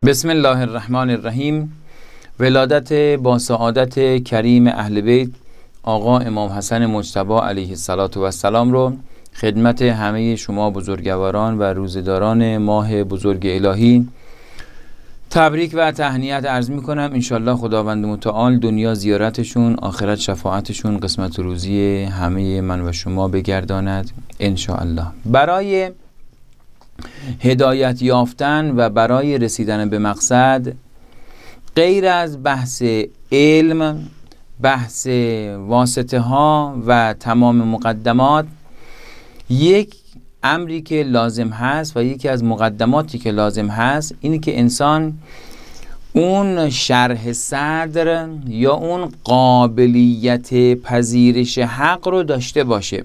بسم الله الرحمن الرحیم. ولادت با سعادت کریم اهل بیت آقا امام حسن مجتبی علیه السلام رو خدمت همه شما بزرگواران و روزداران ماه بزرگ الهی تبریک و تهنیت عرض می کنم. انشالله خداوند متعال دنیا زیارتشون، آخرت شفاعتشون، قسمت روزی همه من و شما بگرداند انشالله. برای هدایت یافتن و برای رسیدن به مقصد غیر از بحث علم، بحث واسطه ها و تمام مقدمات، یک امری که لازم هست و یکی از مقدماتی که لازم هست اینه که انسان اون شرح صدر یا اون قابلیت پذیرش حق رو داشته باشه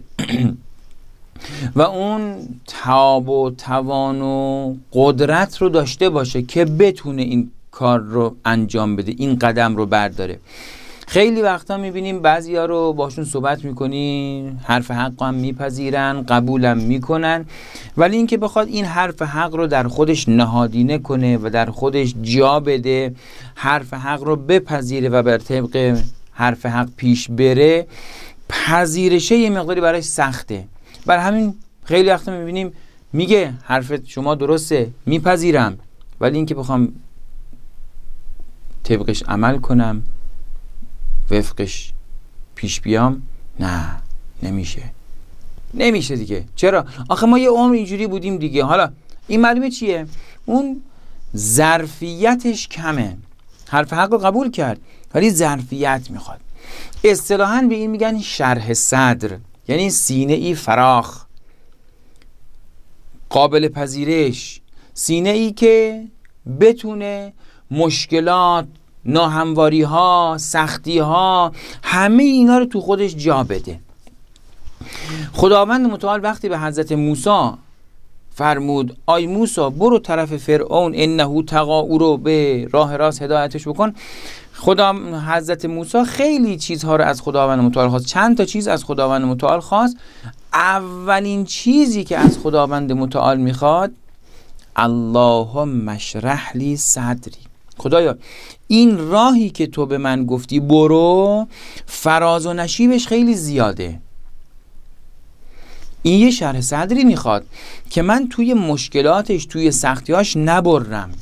و اون تاب و توان و قدرت رو داشته باشه که بتونه این کار رو انجام بده، این قدم رو برداره. خیلی وقتا میبینیم بعضی ها رو باشون صحبت میکنی، حرف حق هم میپذیرن، قبولم میکنن، ولی اینکه بخواد این حرف حق رو در خودش نهادینه کنه و در خودش جا بده، حرف حق رو بپذیره و بر طبق حرف حق پیش بره، پذیرشه یه مقداری براش سخته. بر همین خیلی وقتا میبینیم میگه حرف شما درسته، میپذیرم، ولی اینکه بخوام طبقش عمل کنم، وفقش پیش بیام، نه، نمیشه دیگه. چرا؟ آخه ما یه عمر اینجوری بودیم دیگه. حالا این معلومه چیه؟ اون ظرفیتش کمه. حرف حق رو قبول کرد ولی ظرفیت میخواد. اصطلاحاً به این میگن شرح صدر، یعنی سینه ای فراخ، قابل پذیرش، سینه ای که بتونه مشکلات، ناهمواری ها، سختی ها، همه اینا رو تو خودش جا بده. خداوند متعال وقتی به حضرت موسی فرمود آی موسی برو طرف فرعون انه طغی، او رو به راه راست هدایتش بکن، حضرت موسی خیلی چیزها رو از خداوند متعال خواست. چند تا چیز از خداوند متعال خواست. اولین چیزی که از خداوند متعال میخواد اللهم اشرح لی صدری، خدایا این راهی که تو به من گفتی برو، فراز و نشیبش خیلی زیاده. این یه شرح صدری میخواد که من توی مشکلاتش، توی سختیاش نبرم،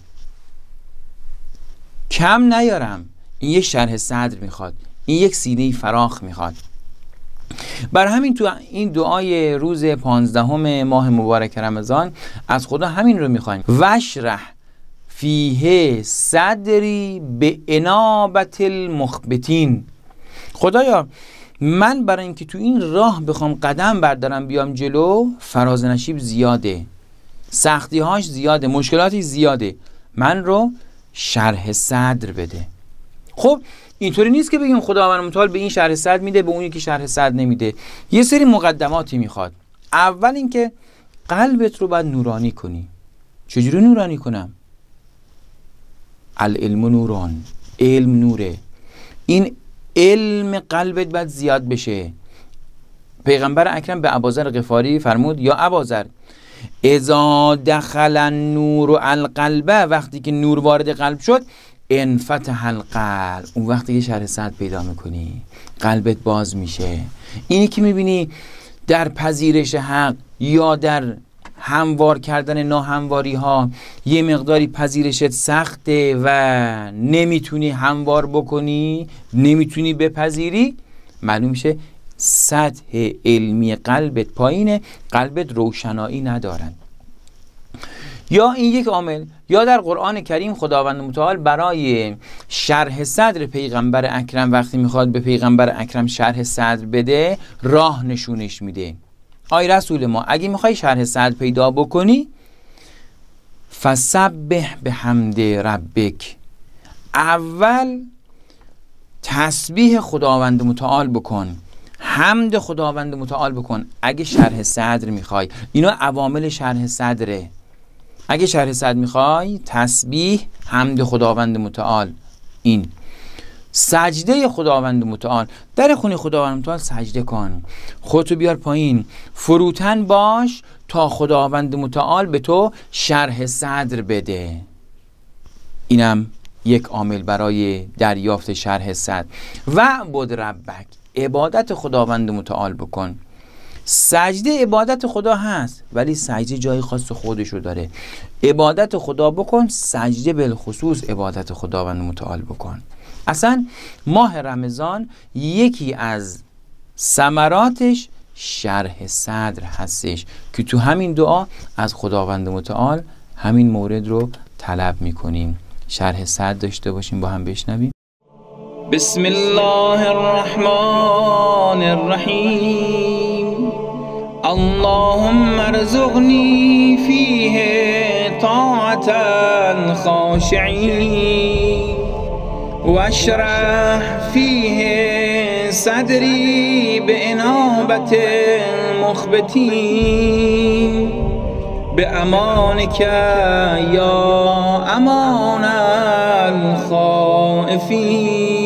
کم نیارم. این یک شرح صدر میخواد، این یک سینه فراخ میخواد. بر همین تو این دعای روز 15 ماه مبارک رمضان از خدا همین رو میخوایم، وشرح فیه صدری به انابت المخبتین. خدایا من برای اینکه تو این راه بخوام قدم بردارم بیام جلو، فراز نشیب زیاده، سختی هاش زیاده، مشکلاتش زیاده، من رو شرح صدر بده. خب اینطوری نیست که بگیم خداوند متعال به این شرح صدر میده، به اونی که شرح صدر نمیده. یه سری مقدماتی میخواد. اول اینکه قلبت رو باید نورانی کنی. چجوری نورانی کنم؟ العلم نوران، علم نوره. این علم قلبت باید زیاد بشه. پیغمبر اکرم به ابوذر غفاری فرمود یا ابوذر اذا دخل النور القلب، وقتی که نور وارد قلب شد انفتح القلب، اون وقتی که شرح صدر پیدا میکنی قلبت باز میشه. اینی که میبینی در پذیرش حق یا در هموار کردن ناهمواری ها یه مقداری پذیرشت سخته و نمیتونی هموار بکنی، نمیتونی بپذیری، معلوم میشه سطح علمی قلبت پایینه، قلبت روشنایی ندارن. یا این یک عامل، یا در قرآن کریم خداوند متعال برای شرح صدر پیغمبر اکرم وقتی میخواد به پیغمبر اکرم شرح صدر بده راه نشونش میده. آی رسول ما اگه میخوای شرح صدر پیدا بکنی فسبح بحمد ربک، اول تسبیح خداوند متعال بکن، حمد خداوند متعال بکن اگه شرح صدر میخوای. اینا عوامل شرح صدره. اگه شرح صدر میخوای تسبیح، حمد خداوند متعال، این سجده خداوند متعال، در خونه خداوند متعال سجده کن، خودتو بیار پایین، فروتن باش تا خداوند متعال به تو شرح صدر بده. اینم یک عامل برای دریافت شرح صدر. و عبد ربک، عبادت خداوند متعال بکن. سجده عبادت خدا هست، ولی سجده جای خاص خودشو داره. عبادت خدا بکن، سجده بالخصوص عبادت خداوند متعال بکن. اصلا ماه رمضان یکی از ثمراتش شرح صدر هستش که تو همین دعا از خداوند متعال همین مورد رو طلب میکنیم. شرح صدر داشته باشیم، با هم بشنویم. بسم الله الرحمن الرحیم. اللهم ارزقنی فیه طاعة الخاشعین واشرح فیه صدری بانابة المخبتین بأمانك یا امان الخائفین.